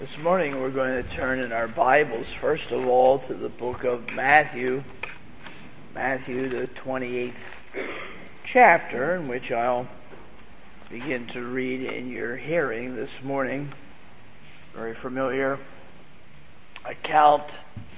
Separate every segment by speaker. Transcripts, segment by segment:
Speaker 1: This morning we're going to turn in our Bibles, first of all, to the book of Matthew, the 28th chapter, in which I'll begin to read in your hearing this morning. Very familiar account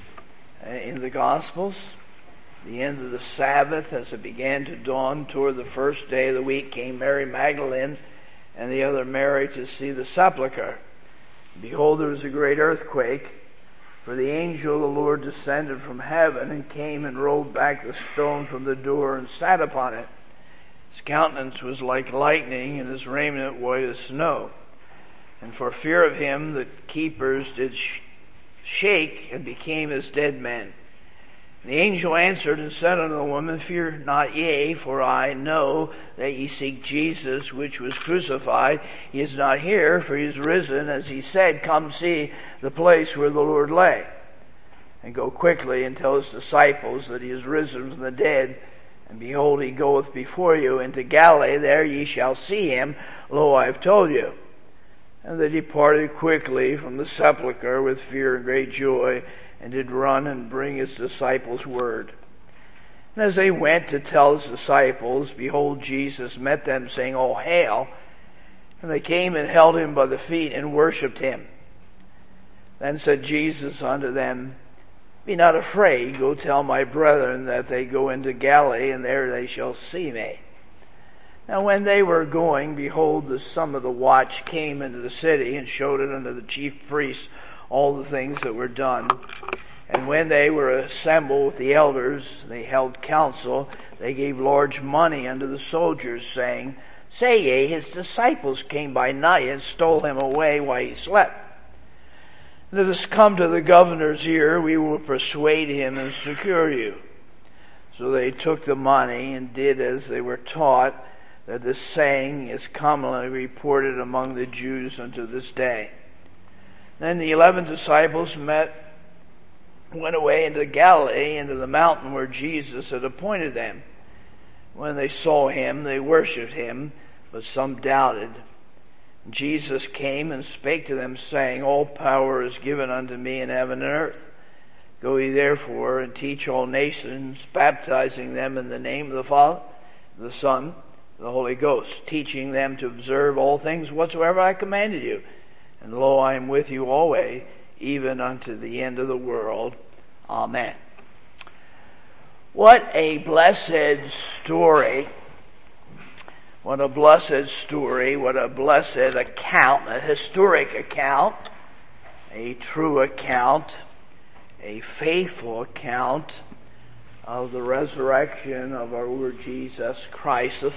Speaker 1: in the Gospels. The end of the Sabbath, as it began to dawn toward the first day of the week, came Mary Magdalene and the other Mary to see the sepulchre. Behold, there was a great earthquake, for the angel of the Lord descended from heaven and came and rolled back the stone from the door and sat upon it. His countenance was like lightning, and his raiment white as snow. And for fear of him the keepers did shake and became as dead men. The angel answered and said unto the woman, Fear not ye, for I know that ye seek Jesus, which was crucified. He is not here, for he is risen, as he said. Come see the place where the Lord lay. And go quickly and tell his disciples that he is risen from the dead. And behold, he goeth before you into Galilee. There ye shall see him. Lo, I have told you. And they departed quickly from the sepulchre with fear and great joy, and did run and bring his disciples word. And as they went to tell his disciples, behold, Jesus met them, saying, All hail! And they came and held him by the feet and worshipped him. Then said Jesus unto them, Be not afraid, go tell my brethren that they go into Galilee, and there they shall see me. Now when they were going, behold, the some of the watch came into the city, and showed it unto the chief priests all the things that were done. And when they were assembled with the elders, they held counsel. They gave large money unto the soldiers, saying, Say ye, his disciples came by night and stole him away while he slept. And if this come to the governor's ear, we will persuade him and secure you. So they took the money and did as they were taught, that this saying is commonly reported among the Jews unto this day. Then the 11 disciples went away into Galilee, into the mountain where Jesus had appointed them. When they saw him, they worshipped him, but some doubted. Jesus came and spake to them, saying, All power is given unto me in heaven and earth. Go ye therefore and teach all nations, baptizing them in the name of the Father, the Son, and the Holy Ghost, teaching them to observe all things whatsoever I commanded you. And lo, I am with you always, even unto the end of the world. Amen. What a blessed story. What a blessed story. What a blessed account. A historic account. A true account. A faithful account of the resurrection of our Lord Jesus Christ. The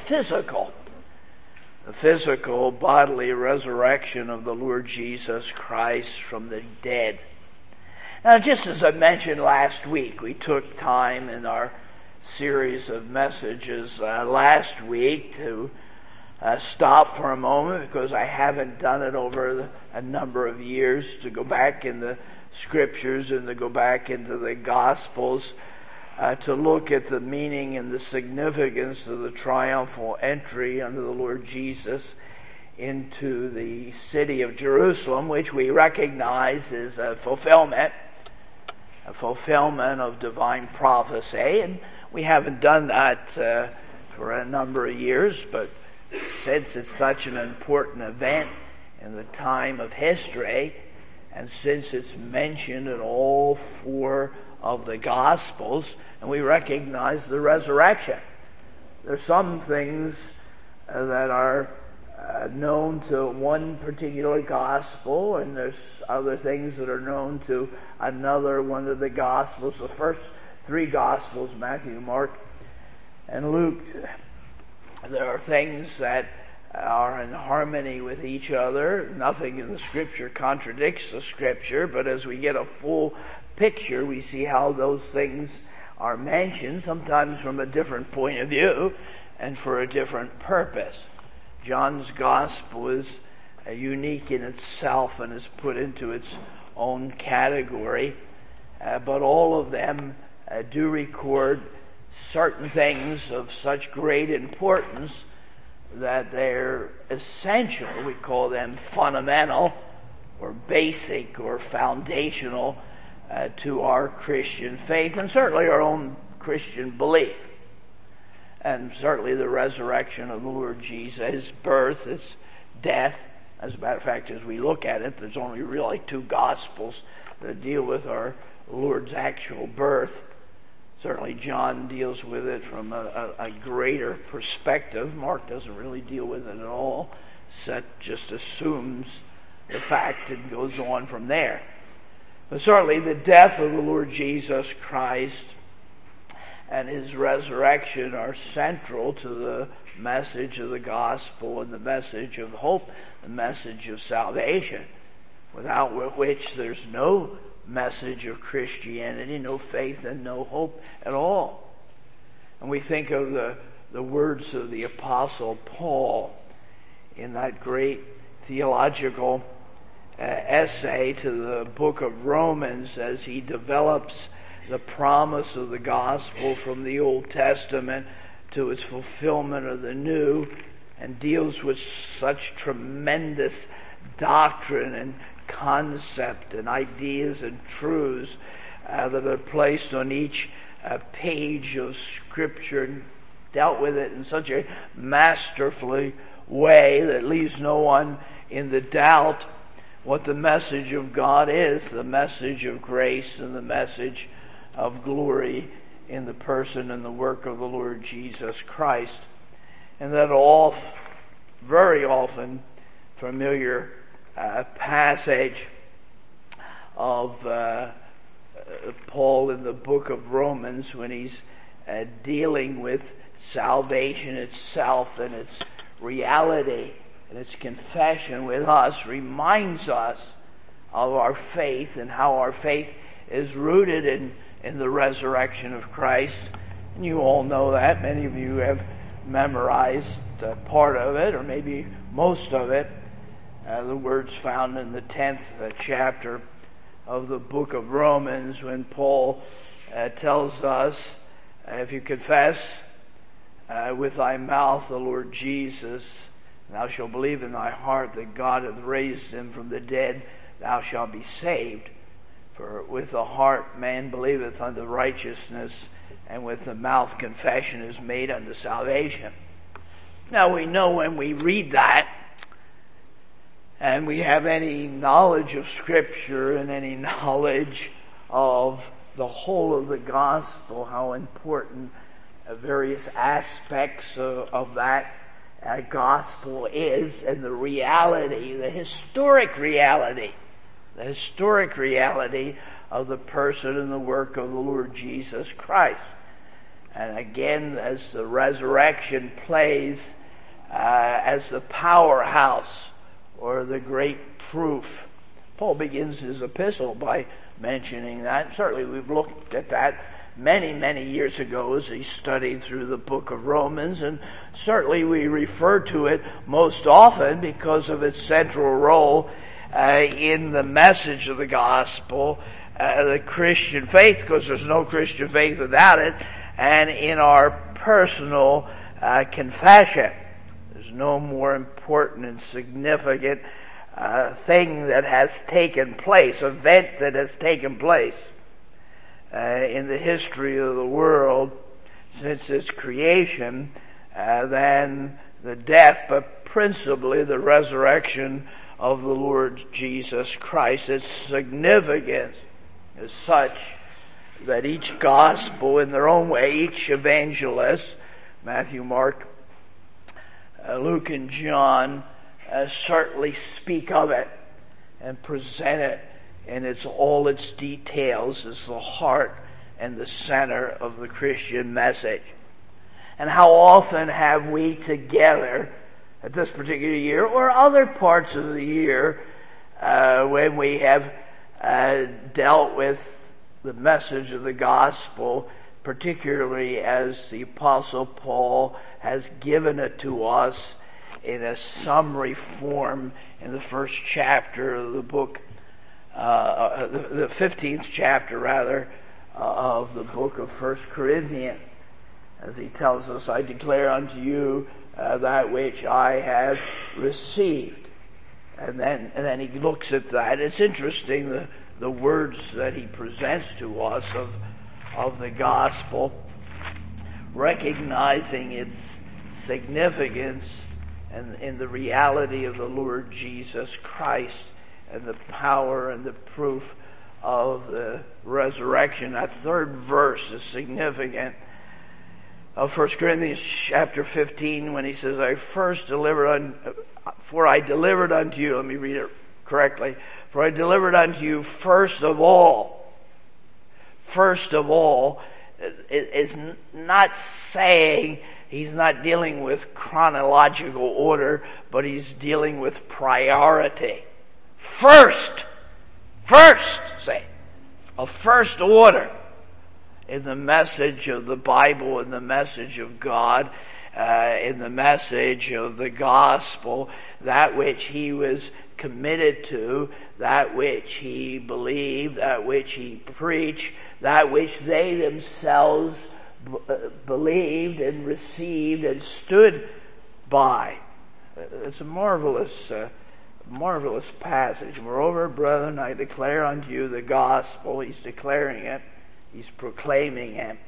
Speaker 1: physical bodily resurrection of the Lord Jesus Christ from the dead. Now, just as I mentioned last week, we took time in our series of messages last week to stop for a moment, because I haven't done it over a number of years, to go back in the scriptures and to go back into the Gospels, to look at the meaning and the significance of the triumphal entry under the Lord Jesus into the city of Jerusalem, which we recognize is a fulfillment of divine prophecy. And we haven't done that for a number of years, but since it's such an important event in the time of history, and since it's mentioned in all four of the Gospels, and we recognize the resurrection. There's some things that are known to one particular Gospel, and there's other things that are known to another one of the Gospels. The first three Gospels, Matthew, Mark, and Luke, there are things that are in harmony with each other. Nothing in the Scripture contradicts the Scripture, but as we get a full picture, we see how those things are mentioned, sometimes from a different point of view and for a different purpose. John's Gospel is unique in itself and is put into its own category, but all of them do record certain things of such great importance that they're essential. We call them fundamental basic or foundational to our Christian faith, and certainly our own Christian belief. And certainly the resurrection of the Lord Jesus, his birth, his death. As a matter of fact, as we look at it, there's only really two Gospels that deal with our Lord's actual birth. Certainly John deals with it from a greater perspective. Mark doesn't really deal with it at all. That just assumes the fact and goes on from there. But certainly the death of the Lord Jesus Christ and his resurrection are central to the message of the gospel and the message of hope, the message of salvation, without which there's no message of Christianity, no faith and no hope at all. And we think of the words of the Apostle Paul in that great theological essay to the book of Romans as he develops the promise of the gospel from the Old Testament to its fulfillment of the New, and deals with such tremendous doctrine and concept and ideas and truths that are placed on each page of Scripture, and dealt with it in such a masterfully way that leaves no one in the doubt what the message of God is, the message of grace and the message of glory in the person and the work of the Lord Jesus Christ. And that very often familiar passage of Paul in the book of Romans when he's dealing with salvation itself and its reality and its confession with us, reminds us of our faith and how our faith is rooted in the resurrection of Christ. And you all know that. Many of you have memorized part of it, or maybe most of it. The words found in the 10th chapter of the book of Romans when Paul tells us, if you confess with thy mouth the Lord Jesus, thou shalt believe in thy heart that God hath raised him from the dead, thou shalt be saved. For with the heart man believeth unto righteousness, and with the mouth confession is made unto salvation. Now we know when we read that, and we have any knowledge of Scripture and any knowledge of the whole of the gospel, how important various aspects of that gospel is, and the reality, the historic reality of the person and the work of the Lord Jesus Christ. And again, as the resurrection plays as the powerhouse or the great proof. Paul begins his epistle by mentioning that. Certainly we've looked at that many, many years ago as he studied through the book of Romans, and certainly we refer to it most often because of its central role in the message of the gospel, the Christian faith, because there's no Christian faith without it, and in our personal confession. There's no more important and significant thing that has taken place, event that has taken place in the history of the world since its creation than the death, but principally the resurrection of the Lord Jesus Christ. Its significance is such that each gospel in their own way, each evangelist, Matthew, Mark, Luke, and John, certainly speak of it and present it in all its details as the heart and the center of the Christian message. And how often have we together at this particular year or other parts of the year when we have dealt with the message of the gospel, particularly as the Apostle Paul has given it to us in a summary form in the first chapter of the book, the 15th chapter rather, of the book of 1 Corinthians, as he tells us, I declare unto you that which I have received. And then he looks at that. It's interesting, the words that he presents to us of the gospel, recognizing its significance and in the reality of the Lord Jesus Christ and the power and the proof of the resurrection. That third verse is significant of 1 Corinthians chapter 15 when he says, for I delivered unto you, let me read it correctly, for I delivered unto you first of all, is not saying, he's not dealing with chronological order, but he's dealing with priority. First, say, a first order in the message of the Bible, in the message of God, in the message of the gospel, that which he was committed to, that which he believed, that which he preached, that which they themselves believed and received and stood by. It's a marvelous passage. Moreover, brethren, I declare unto you the gospel. He's declaring it. He's proclaiming it.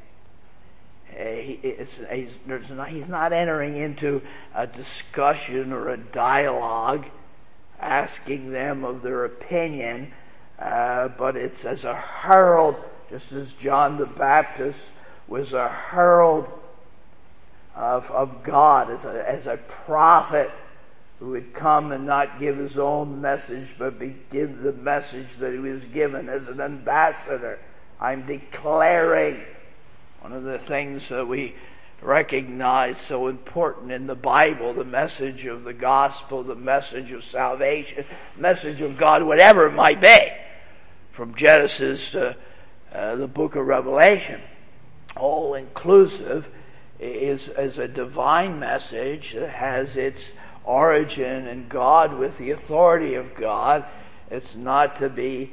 Speaker 1: He's not entering into a discussion or a dialogue, asking them of their opinion, but it's as a herald, just as John the Baptist was a herald of God, as a prophet who would come and not give his own message, but give the message that he was given as an ambassador. I'm declaring. One of the things that we recognize so important in the Bible, the message of the gospel, the message of salvation, message of God, whatever it might be, from Genesis to the book of Revelation, all inclusive, is a divine message that has its origin in God with the authority of God. It's not to be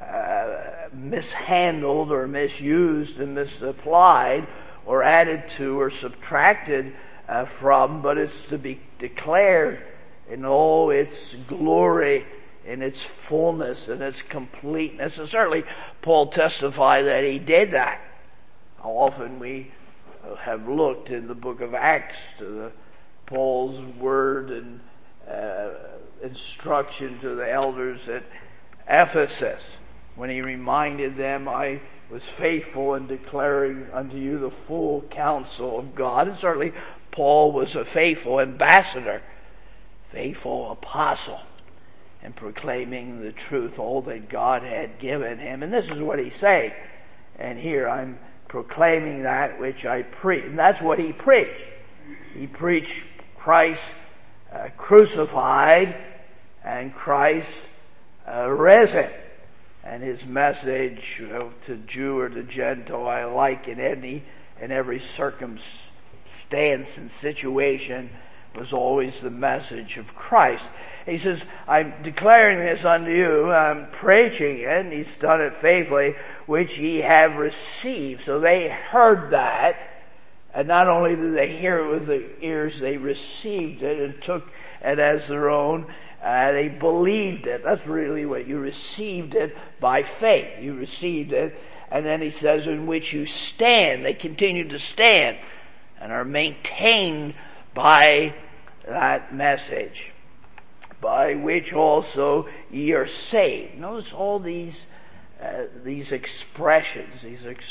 Speaker 1: mishandled or misused and misapplied or added to or subtracted from, but it's to be declared in all its glory, in its fullness, and its completeness. And certainly Paul testified that he did that. How often we have looked in the book of Acts to Paul's word and instruction to the elders at Ephesus, when he reminded them, I was faithful in declaring unto you the full counsel of God. And certainly Paul was a faithful ambassador, faithful apostle, in proclaiming the truth, all that God had given him. And this is what he's saying. And here I'm proclaiming that which I preach. And that's what he preached. He preached Christ crucified and Christ risen. And his message to Jew or to Gentile alike in every circumstance and situation was always the message of Christ. He says, I'm declaring this unto you, I'm preaching it, and he's done it faithfully, which ye have received. So they heard that, and not only did they hear it with the ears, they received it and took it as their own. They believed it. That's really what you received it by faith. You received it. And then he says, in which you stand. They continue to stand and are maintained by that message, by which also ye are saved. Notice all these expressions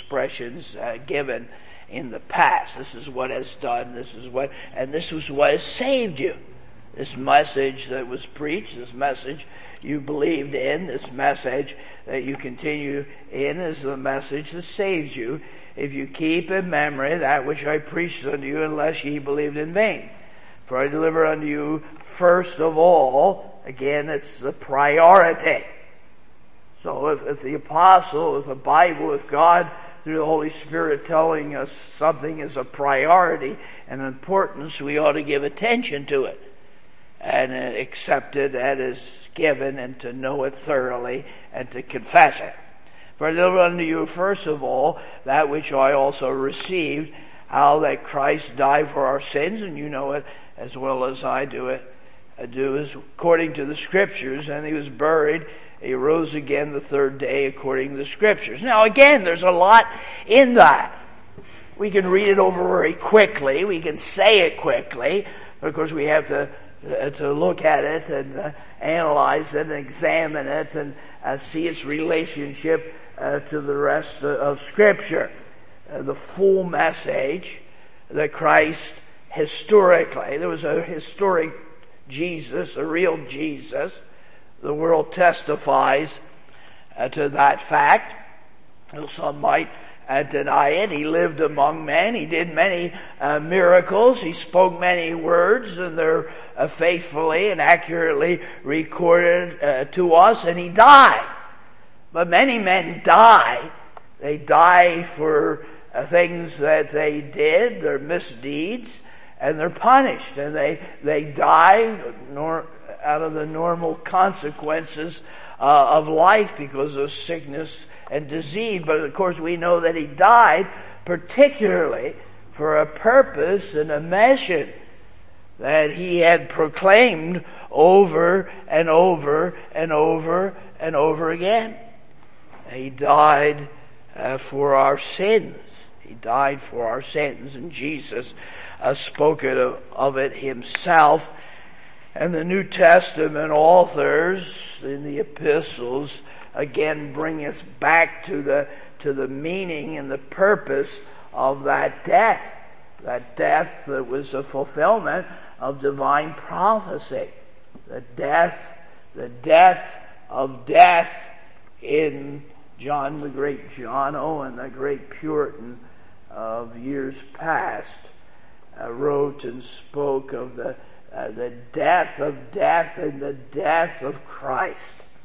Speaker 1: given in the past. This is what has done, this is what has saved you. This message that was preached, this message you believed in, this message that you continue in is the message that saves you, if you keep in memory that which I preached unto you, unless ye believed in vain. For I deliver unto you first of all, again it's the priority. So if the apostle, if the Bible, if God through the Holy Spirit telling us something is a priority and importance, we ought to give attention to it and accept it as given and to know it thoroughly and to confess it. For I deliver unto you first of all that which I also received, how that Christ died for our sins, and you know it as well as I do it, do according to the Scriptures, and he was buried. He rose again the third day according to the Scriptures. Now again, there's a lot in that. We can read it over very quickly. We can say it quickly. But of course, we have to look at it and analyze it and examine it and see its relationship to the rest of Scripture. The full message that Christ historically, there was a historic Jesus, a real Jesus. The world testifies to that fact. Some might deny it. He lived among men. He did many miracles. He spoke many words, and they're faithfully and accurately recorded to us. And he died. But many men die. They die for things that they did, their misdeeds, and they're punished, and they die out of the normal consequences of life because of sickness and disease. But of course we know that he died particularly for a purpose and a mission that he had proclaimed over and over and over and over again. He died for our sins. He died for our sins, and Jesus spoke of it himself. And the New Testament authors in the epistles again bring us back to the meaning and the purpose of that death that was a fulfillment of divine prophecy. The death of death in John, the great John Owen, the great Puritan of years past, wrote and spoke of the death of death and the death of Christ,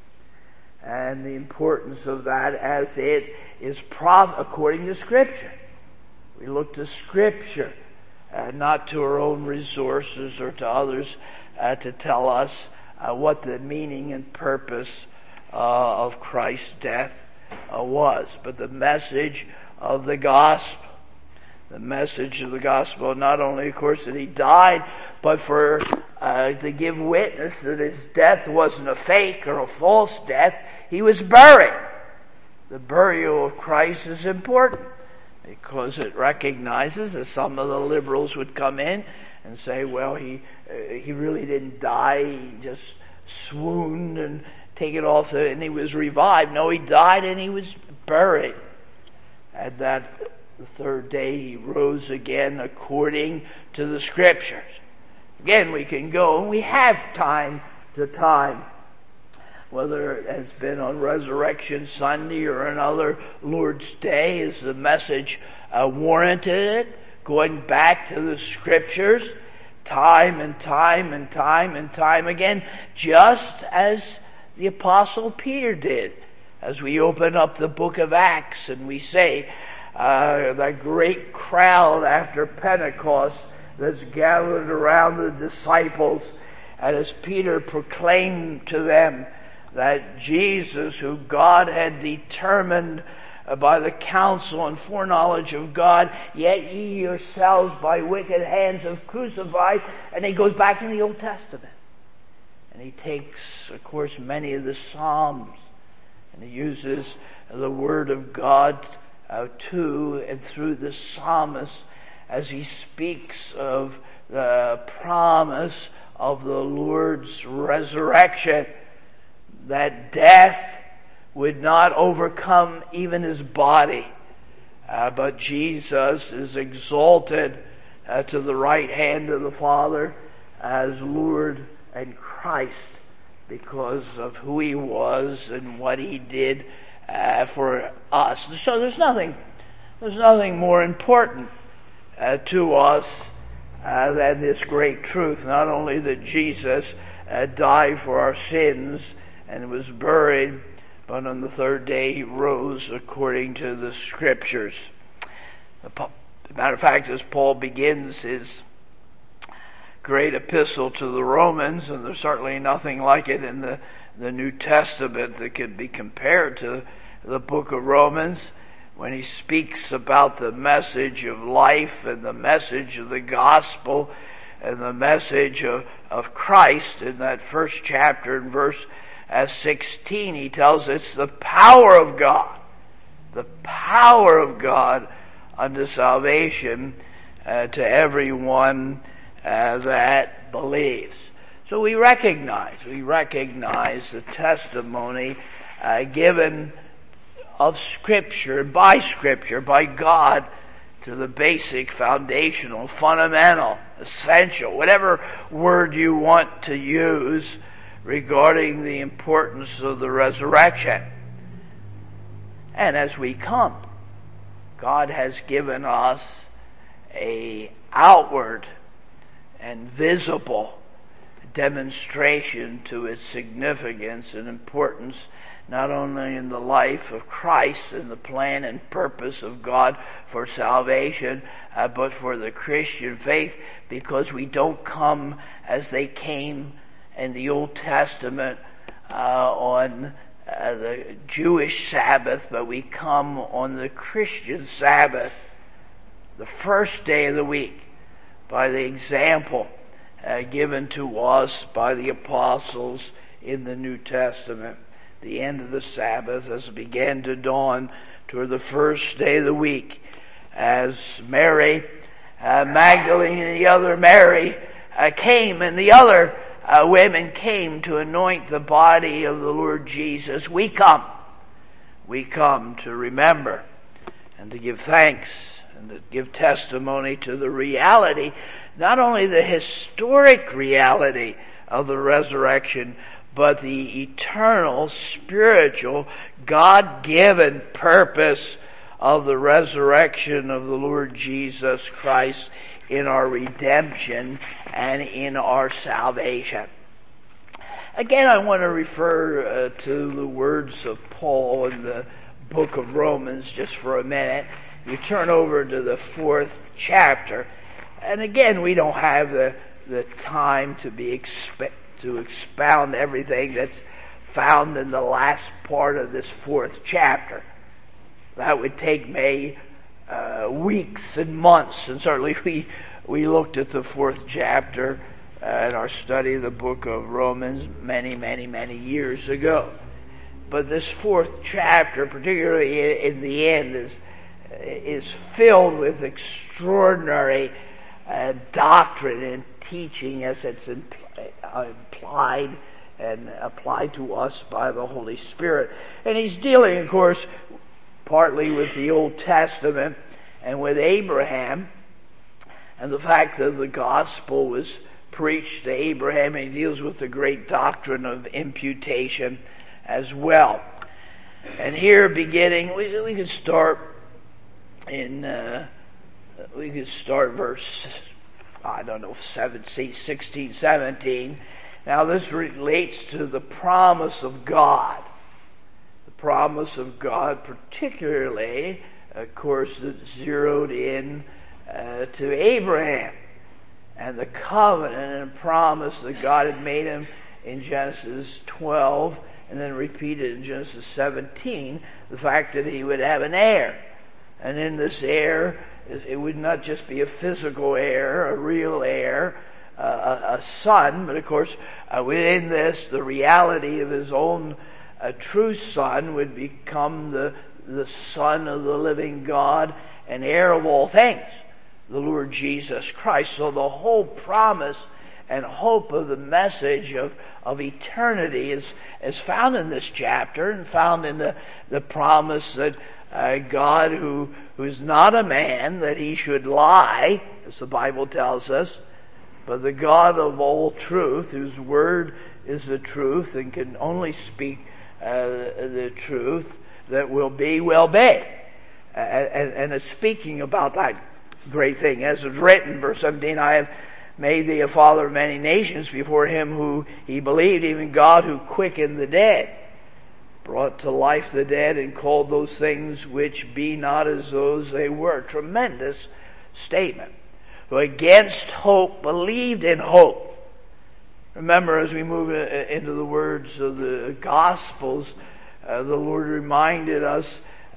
Speaker 1: and the importance of that as it is according to Scripture. We look to Scripture, not to our own resources or to others to tell us what the meaning and purpose of Christ's death was, but the message of the gospel. The message of the gospel, not only, of course, that he died, but for to give witness that his death wasn't a fake or a false death. He was buried. The burial of Christ is important because it recognizes, as some of the liberals would come in and say, well, he really didn't die. He just swooned and taken off, and he was revived. No, he died and he was buried. And that the third day he rose again according to the Scriptures. Again, we can go, and we have time to time, whether it has been on Resurrection Sunday or another Lord's Day, as the message warranted it, going back to the Scriptures, time and time and time and time again, just as the Apostle Peter did. As we open up the book of Acts and we say, the great crowd after Pentecost that's gathered around the disciples, and as Peter proclaimed to them that Jesus, who God had determined by the counsel and foreknowledge of God, yet ye yourselves by wicked hands have crucified. And he goes back in the Old Testament. And he takes, of course, many of the Psalms, and he uses the Word of God to and through the psalmist as he speaks of the promise of the Lord's resurrection, that death would not overcome even his body, but Jesus is exalted to the right hand of the Father as Lord and Christ because of who he was and what he did for us. So there's nothing more important to us than this great truth. Not only that Jesus died for our sins and was buried, but on the third day he rose according to the Scriptures. As a matter of fact, as Paul begins his great epistle to the Romans, and there's certainly nothing like it in the New Testament that could be compared to the book of Romans, when he speaks about the message of life and the message of the gospel and the message of Christ in that first chapter in verse 16. He tells us it's the power of God unto salvation to everyone that believes. So we recognize the testimony given of Scripture, by God, to the basic, foundational, fundamental, essential, whatever word you want to use regarding the importance of the resurrection. And as we come, God has given us a outward and visible demonstration to its significance and importance, not only in the life of Christ and the plan and purpose of God for salvation, but for the Christian faith, because we don't come as they came in the Old Testament on the Jewish Sabbath, but we come on the Christian Sabbath, the first day of the week, by the example given to us by the apostles in the New Testament. The end of the Sabbath, as it began to dawn toward the first day of the week, as Mary Magdalene and the other Mary came, and the other women came to anoint the body of the Lord Jesus. We come to remember and to give thanks and to give testimony to the reality, not only the historic reality of the resurrection, but the eternal, spiritual, God-given purpose of the resurrection of the Lord Jesus Christ in our redemption and in our salvation. Again, I want to refer to the words of Paul in the book of Romans just for a minute. You turn over to the 4th chapter, and again, we don't have the time to expound everything that's found in the last part of this 4th chapter. That would take me weeks and months, and certainly we looked at the 4th chapter in our study of the book of Romans many years ago. But this 4th chapter, particularly in the end, is filled with extraordinary doctrine and teaching as it's implied and applied to us by the Holy Spirit. And he's dealing, of course, partly with the Old Testament and with Abraham and the fact that the gospel was preached to Abraham, and he deals with the great doctrine of imputation as well. And here beginning, we could start verse, 16, 17. Now this relates to the promise of God. The promise of God, particularly, of course, that zeroed in to Abraham and the covenant and promise that God had made him in Genesis 12 and then repeated in Genesis 17, the fact that he would have an heir. And in this heir, it would not just be a physical heir, a real heir, a son, but of course within this, the reality of his own true son would become the Son of the living God and heir of all things, the Lord Jesus Christ. So the whole promise and hope of the message of eternity is found in this chapter, and found in the promise that God, who's not a man that he should lie, as the Bible tells us, but the God of all truth, whose word is the truth and can only speak the truth that will be. And it's speaking about that great thing. As is written, verse 17, I have made thee a father of many nations before him who he believed, even God who quickened the dead, brought to life the dead, and called those things which be not as those they were. Tremendous statement. Who against hope believed in hope. Remember, as we move into the words of the Gospels, the Lord reminded us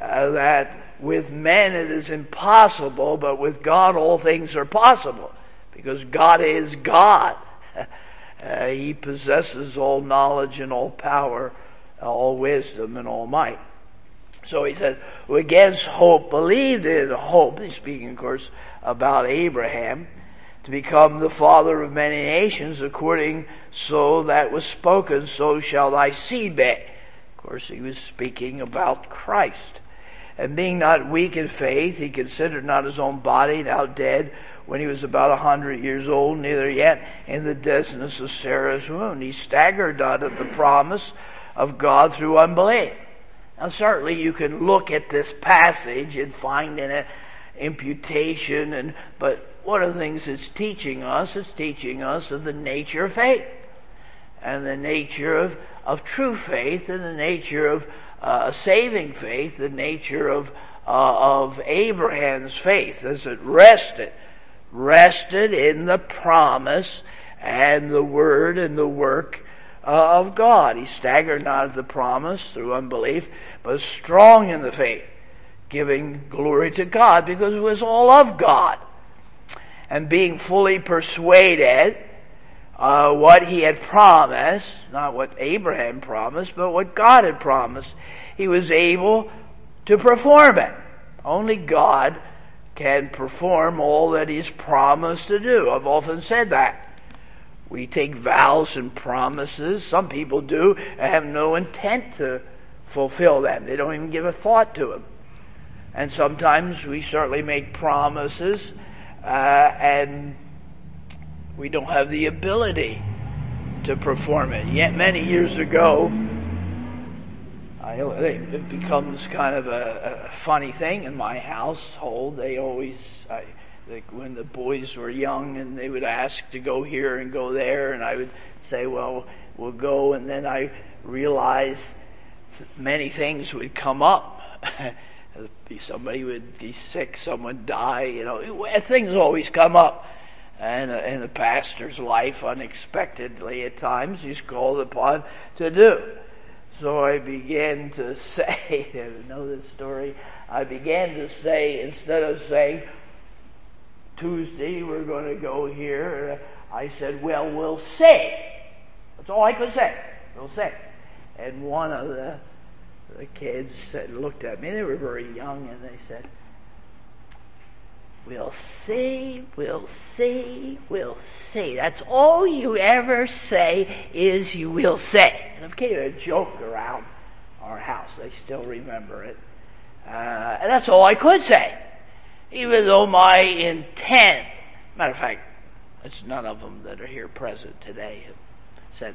Speaker 1: that with men it is impossible, but with God all things are possible. because God is God. He possesses all knowledge and all power, all wisdom and all might. So he said, who against hope believed in hope. He's speaking, of course, about Abraham, to become the father of many nations, according so that was spoken, so shall thy seed be. Of course, he was speaking about Christ. And being not weak in faith, he considered not his own body now dead, when he was about 100 years old, neither yet in the deadness of Sarah's womb. He staggered not at the promise of God through unbelief. Now certainly you can look at this passage and find in it imputation, but one of the things it's teaching us of the nature of faith, and the nature of true faith, and the nature of saving faith, the nature of Abraham's faith, as it rested in the promise and the word and the work of God. He staggered not at the promise through unbelief, but strong in the faith, giving glory to God, because it was all of God. And being fully persuaded what he had promised, not what Abraham promised, but what God had promised, he was able to perform it. Only God can perform all that he's promised to do. I've often said that. We take vows and promises. Some people do and have no intent to fulfill them. They don't even give a thought to them. And sometimes we certainly make promises and we don't have the ability to perform it. Yet many years ago, it becomes kind of a funny thing in my household. They always, when the boys were young and they would ask to go here and go there, and I would say, well, we'll go, and then I realized many things would come up. Somebody would be sick, someone die, things always come up. And in the pastor's life, unexpectedly at times, he's called upon to do. So I began to say, you know this story, I began to say, instead of saying, Tuesday we're going to go here, I said, well, we'll see. That's all I could say. We'll see. And one of the kids looked at me, they were very young, and they said, we'll see, we'll see, we'll see. That's all you ever say is you will say. And it became a joke around our house. I still remember it. And that's all I could say. Even though my intent, matter of fact, it's none of them that are here present today have said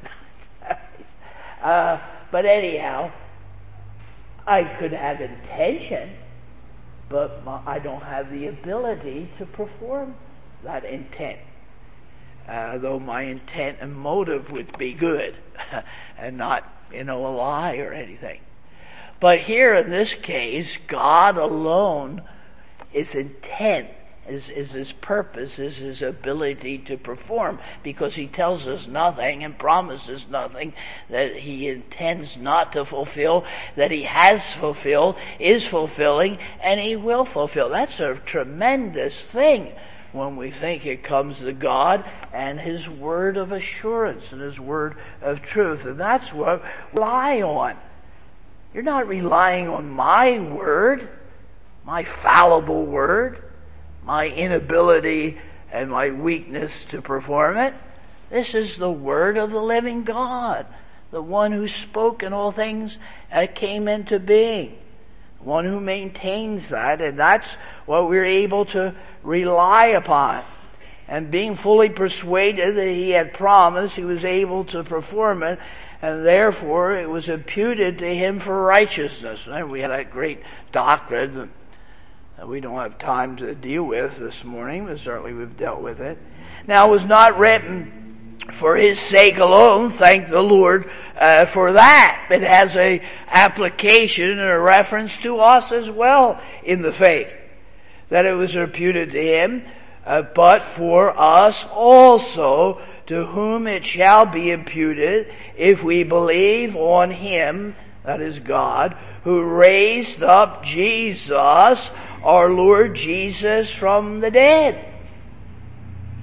Speaker 1: that. But anyhow, I could have intention, but I don't have the ability to perform that intent. Though my intent and motive would be good and not, a lie or anything. But here in this case, God alone, his intent, is his purpose, is his ability to perform, because he tells us nothing and promises nothing that he intends not to fulfill, that he has fulfilled, is fulfilling, and he will fulfill. That's a tremendous thing when we think it comes to God and his word of assurance and his word of truth. And that's what we rely on. You're not relying on my word, my fallible word, my inability and my weakness to perform it. This is the word of the living God, the one who spoke and all things came into being, the one who maintains that, and that's what we're able to rely upon. And being fully persuaded that he had promised, he was able to perform it, and therefore it was imputed to him for righteousness. And we have that great doctrine that we don't have time to deal with this morning, but certainly we've dealt with it. Now, it was not written for his sake alone, thank the Lord for that. It has a application and a reference to us as well in the faith, that it was imputed to him, but for us also, to whom it shall be imputed if we believe on him, that is God, who raised up Jesus, our Lord Jesus, from the dead.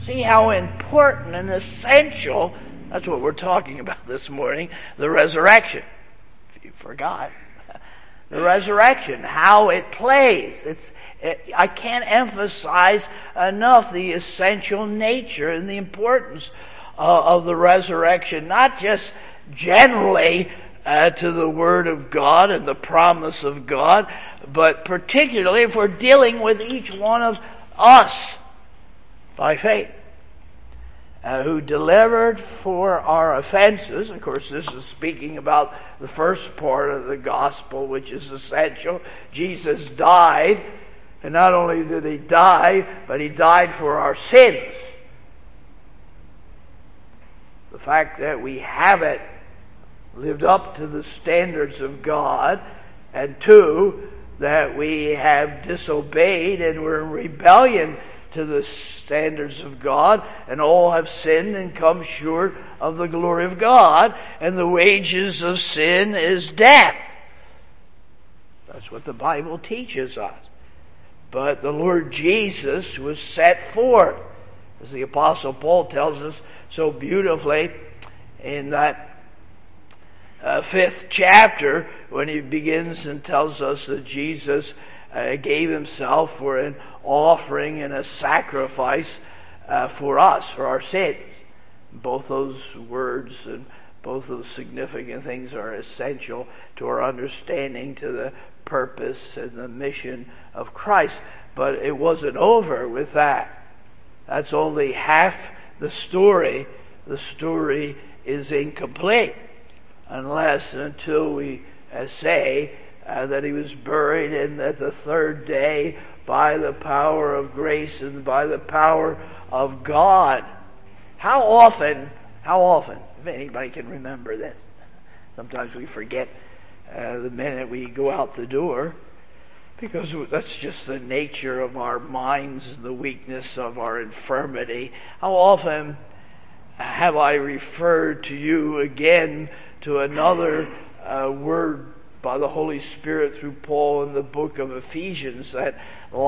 Speaker 1: See how important and essential, that's what we're talking about this morning, the resurrection. If you forgot. The resurrection, how it plays. I can't emphasize enough the essential nature and the importance of the resurrection, not just generally to the Word of God and the promise of God, but particularly if we're dealing with each one of us by faith, who delivered for our offenses. Of course, this is speaking about the first part of the gospel, which is essential. Jesus died, and not only did he die, but he died for our sins. The fact that we haven't lived up to the standards of God, and two, that we have disobeyed and we're in rebellion to the standards of God, and all have sinned and come short of the glory of God, and the wages of sin is death. That's what the Bible teaches us. But the Lord Jesus was set forth, as the Apostle Paul tells us so beautifully in that 5th chapter, when he begins and tells us that Jesus gave himself for an offering and a sacrifice for us, for our sins. Both those words and both those significant things are essential to our understanding, to the purpose and the mission of Christ. But it wasn't over with that. That's only half the story. The story is incomplete unless and until we say that he was buried, and that the third day, by the power of grace and by the power of God. How often, if anybody can remember this, sometimes we forget the minute we go out the door, because that's just the nature of our minds and the weakness of our infirmity. How often have I referred to you again to another word by the Holy Spirit through Paul in the book of Ephesians, that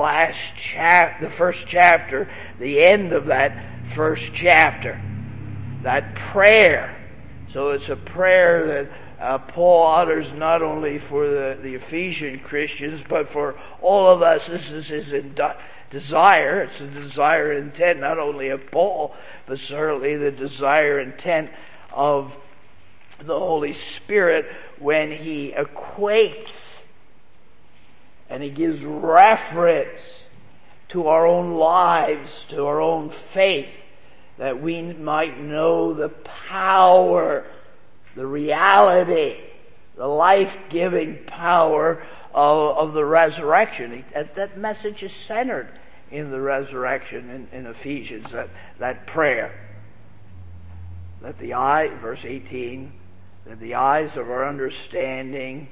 Speaker 1: the first chapter, the end of that first chapter, that prayer. So it's a prayer that Paul utters not only for the Ephesian Christians, but for all of us. This is his desire. It's a desire and intent not only of Paul, but certainly the desire and intent of the Holy Spirit when he equates and he gives reference to our own lives, to our own faith, that we might know the power, the reality, the life-giving power of the resurrection. That message is centered in the resurrection in Ephesians, that prayer. That verse 18, that the eyes of our understanding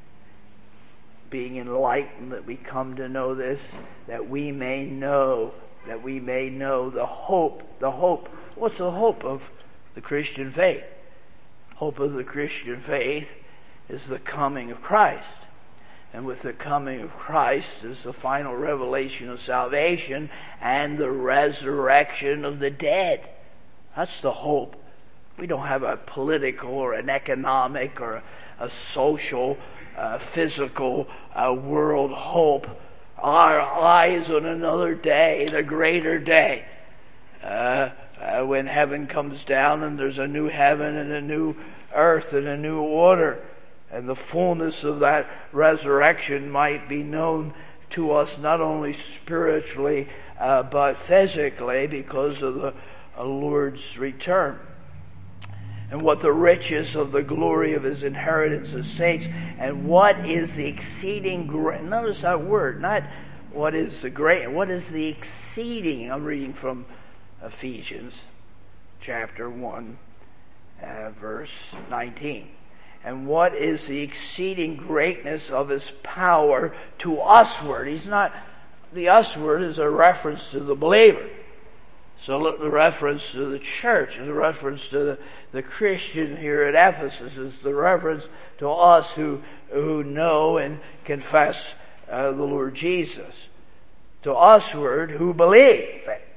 Speaker 1: being enlightened, that we come to know this, that we may know the hope. What's the hope of the Christian faith? Hope of the Christian faith is the coming of Christ. And with the coming of Christ is the final revelation of salvation and the resurrection of the dead. That's the hope. We don't have a political or an economic or a social, physical world hope. Our eyes on another day, the greater day, when heaven comes down and there's a new heaven and a new earth and a new order, and the fullness of that resurrection might be known to us not only spiritually but physically because of the Lord's return. And what the riches of the glory of his inheritance as saints, and what is the exceeding great, notice that word, not what is the great, what is the exceeding, I'm reading from Ephesians chapter 1, verse 19. And what is the exceeding greatness of his power to usward? The usward is a reference to the believer. So the reference to the church, the reference to the Christian here at Ephesus, is the reference to us who know and confess the Lord Jesus. To usward who believe.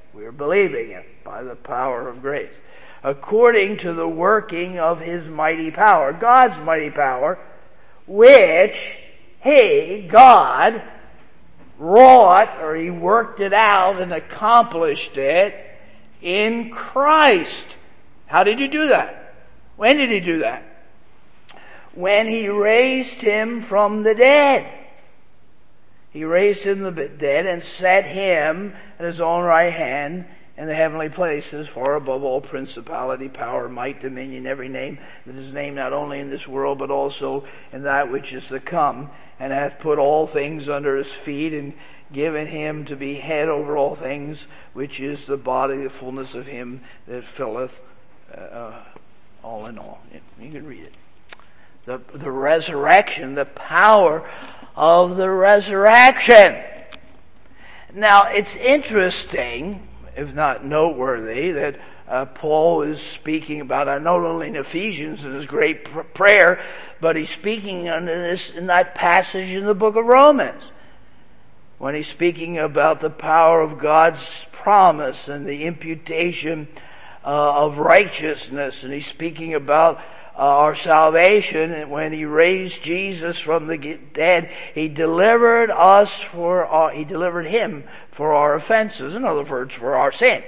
Speaker 1: We are believing it by the power of grace. According to the working of His mighty power, God's mighty power, which He, God, wrought, or He worked it out and accomplished it in Christ. How did He do that? When did He do that? When He raised Him from the dead. He raised Him from the dead and set Him at His own right hand in the heavenly places, far above all principality, power, might, dominion, every name that is named not only in this world but also in that which is to come, and hath put all things under His feet, and given Him to be head over all things, which is the body, the fullness of Him that filleth all in all. You can read it. The resurrection, the power of the resurrection. Now, it's interesting, if not noteworthy, that Paul is speaking about, not only in Ephesians in his great prayer, but he's speaking under this in that passage in the book of Romans, when he's speaking about the power of God's promise and the imputation of righteousness, and he's speaking about our salvation, and when He raised Jesus from the dead, He delivered Him for our offenses. In other words, for our sins.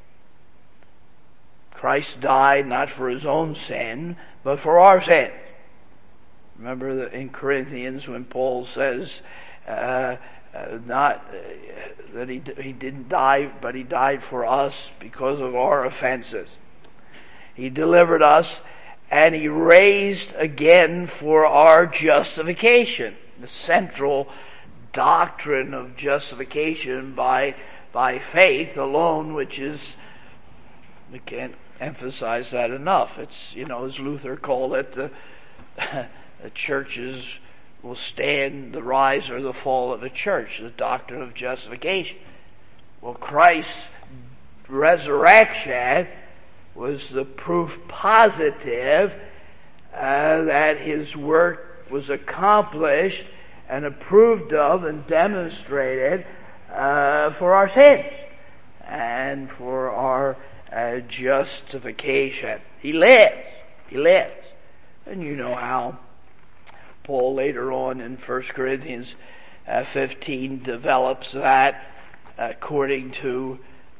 Speaker 1: Christ died not for His own sin, but for our sin. Remember that in Corinthians when Paul says, not that he didn't die, but He died for us because of our offenses. He delivered us, and He raised again for our justification. The central doctrine of justification by faith alone, which is, we can't emphasize that enough. It's, as Luther called it, the churches will stand the rise or the fall of the church, the doctrine of justification. Well, Christ's resurrection was the proof positive that His work was accomplished and approved of and demonstrated for our sins and for our justification. He lives. He lives. And you know how Paul later on in 1 Corinthians 15 develops that according to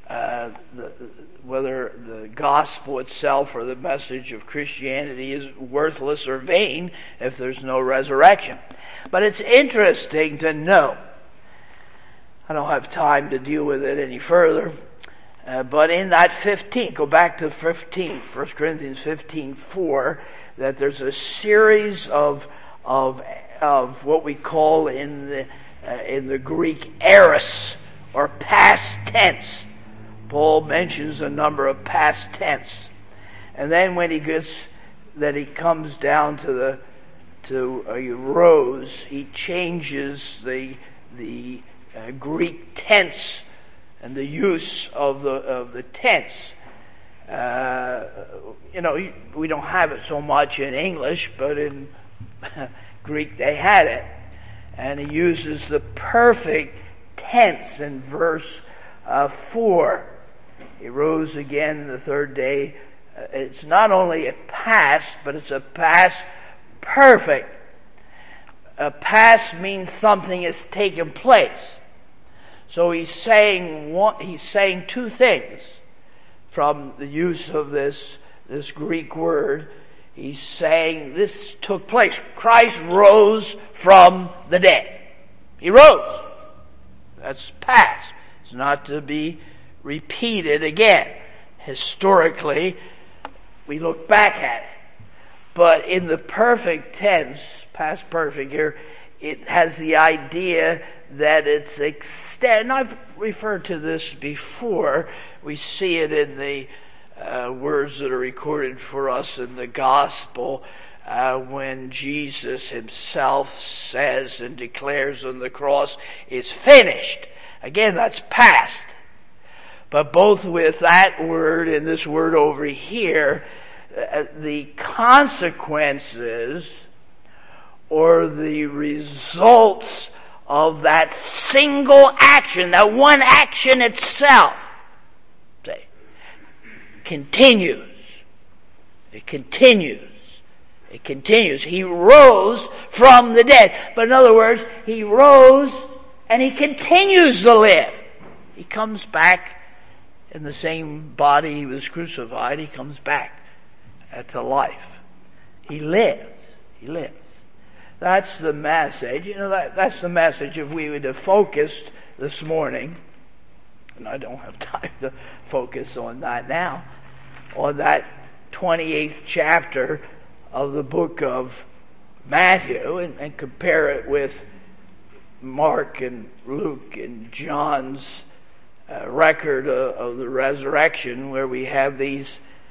Speaker 1: whether the gospel itself or the message of Christianity is worthless or vain if there's no resurrection. But it's interesting to know, I don't have time to deal with it any further, but in that 15, go back to 15, 1 Corinthians 15:4, that there's a series of what we call in the Greek aorist, or past tense. Paul mentions a number of past tense. And then when he comes down to he rose, he changes the Greek tense and the use of the tense. We don't have it so much in English, but in Greek they had it. And he uses the perfect tense in verse 4. He rose again the third day. It's not only a past, but it's a past perfect. A past means something has taken place. So he's saying two things from the use of this Greek word. He's saying this took place. Christ rose from the dead. He rose. That's past. It's not to be repeated again. Historically, we look back at it. But in the perfect tense, past perfect here, it has the idea that it's extend. I've referred to this before. We see it in the words that are recorded for us in the gospel when Jesus Himself says and declares on the cross, "It's finished." Again, that's past. But both with that word and this word over here, the consequences or the results of that single action, that one action itself, continues. It continues. It continues. He rose from the dead. But in other words, he rose and he continues to live. He comes back in the same body he was crucified. He comes back to life. He lives. He lives. That's the message. That's the message if we would have focused this morning. And I don't have time to focus on that now. On that 28th chapter of the book of Matthew and compare it with Mark and Luke and John's record of the resurrection, where we have these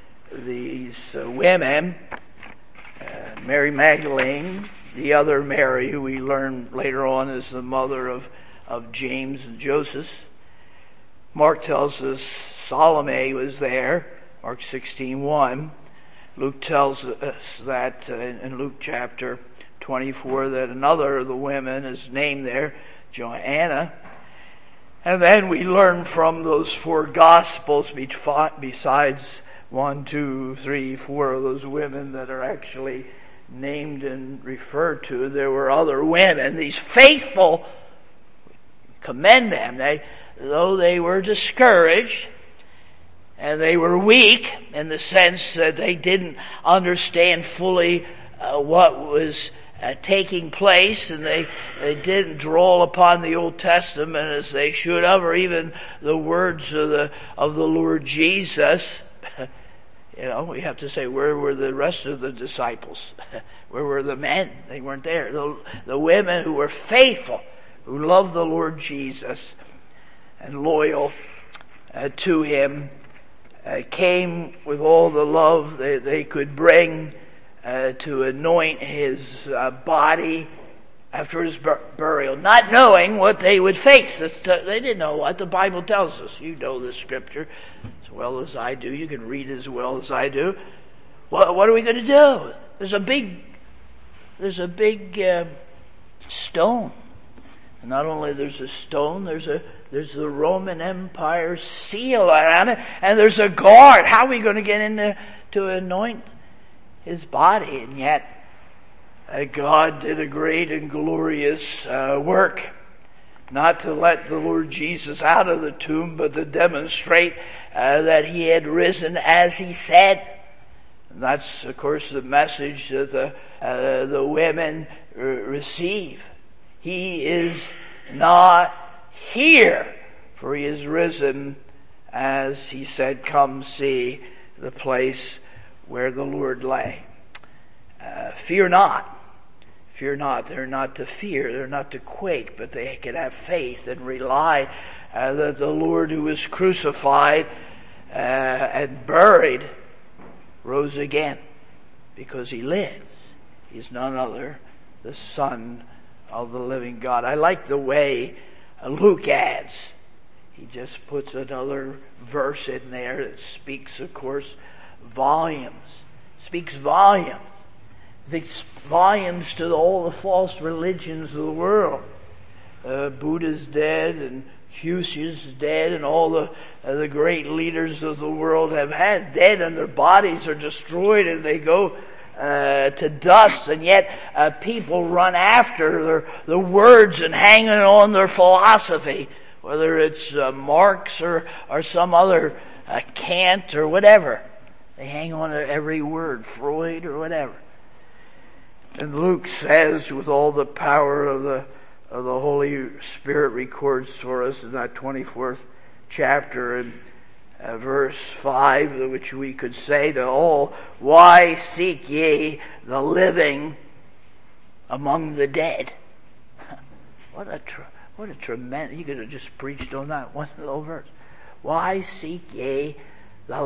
Speaker 1: women, Mary Magdalene, the other Mary, who we learn later on is the mother of James and Joseph. Mark tells us Salome was there, Mark 16:1. Luke tells us that in Luke chapter 24 that another of the women is named there, Joanna. And then we learn from those four Gospels, besides 1, 2, 3, 4 of those women that are actually named and referred to, there were other women. These faithful, commend them. Though they were discouraged, and they were weak in the sense that they didn't understand fully what was taking place, and they didn't draw upon the Old Testament as they should have, or even the words of the Lord Jesus. We have to say, where were the rest of the disciples? Where were the men? They weren't there. The women who were faithful, who loved the Lord Jesus and loyal to Him, came with all the love they could bring to anoint His body after His burial, not knowing what they would face. They didn't know what the Bible tells us. You know the Scripture as well as I do. You can read as well as I do. What are we going to do? There's a big stone. And not only there's a stone, there's the Roman Empire seal around it, and there's a guard. How are we going to get in there to anoint His body? And yet, God did a great and glorious work, not to let the Lord Jesus out of the tomb, but to demonstrate that He had risen as He said. And that's, of course, the message that the women receive. He is not here, for He is risen, as He said, come see the place where the Lord lay. Fear not. Fear not. They're not to fear. They're not to quake, but they can have faith and rely that the Lord who was crucified and buried rose again, because He lives. He's none other, the Son of the living God. I like the way Luke adds. He just puts another verse in there that speaks, of course, volumes. Speaks volumes. Speaks volumes to all the false religions of the world. Buddha's dead, and Confucius is dead, and all the great leaders of the world have had dead, and their bodies are destroyed, and they go to dust, and yet people run after the words and hanging on their philosophy, whether it's Marx or some other Kant or whatever. They hang on to every word, Freud or whatever. And Luke says, with all the power of the Holy Spirit, records for us in that 24th chapter and verse 5, which we could say to all, why seek ye the living among the dead? What a tremendous, you could have just preached on that one little verse. Why seek ye the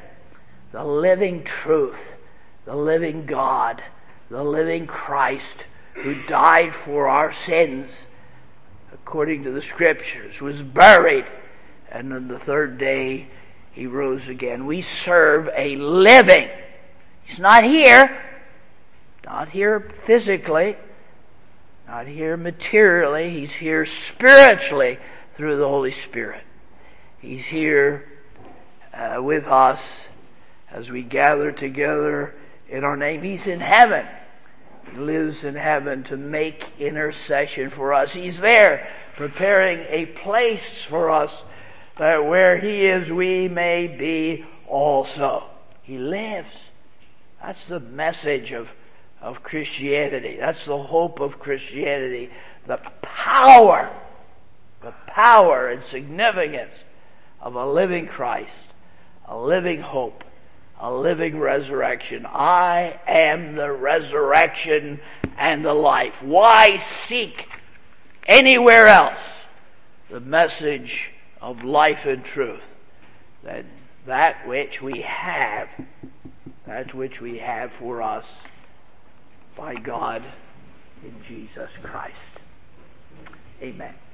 Speaker 1: living truth, the living God, the living Christ, who died for our sins, according to the Scriptures, was buried, and on the third day He rose again. We serve a living. He's not here physically, not here materially. He's here spiritually through the Holy Spirit. He's here with us as we gather together in our name. He's in heaven. He lives in heaven to make intercession for us. He's there preparing a place for us that where He is, we may be also. He lives. That's the message of Christianity. That's the hope of Christianity. The power and significance of a living Christ, a living hope, a living resurrection. I am the resurrection and the life. Why seek anywhere else the message of life and truth than that which we have for us by God in Jesus Christ? Amen.